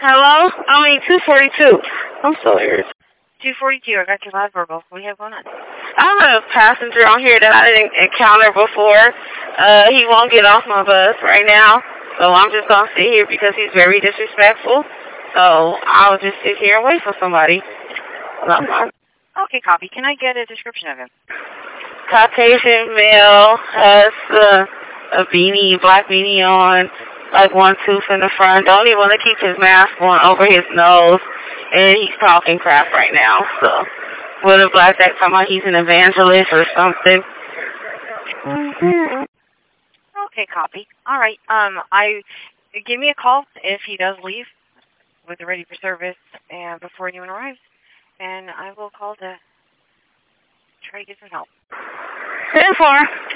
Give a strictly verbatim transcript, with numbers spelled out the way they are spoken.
Hello? I mean, two forty-two. I'm so weird. two forty-two, I got your live verbal. What do you have going on? I have a passenger on here that I didn't encounter before. Uh, he won't get off my bus right now, so I'm just going to sit here because he's very disrespectful. So I'll just sit here and wait for somebody. Okay, copy. Can I get a description of him? Caucasian male, has uh, a beanie, black beanie on, like one tooth in the front. Don't even want to keep his mask on over his nose. And he's talking crap right now, so with a black guy talking about he's an evangelist or something. Mm-hmm. Okay, copy. All right. Um, I give me a call if he does leave with the ready for service and before anyone arrives, and I will call to try to get some help. ten four.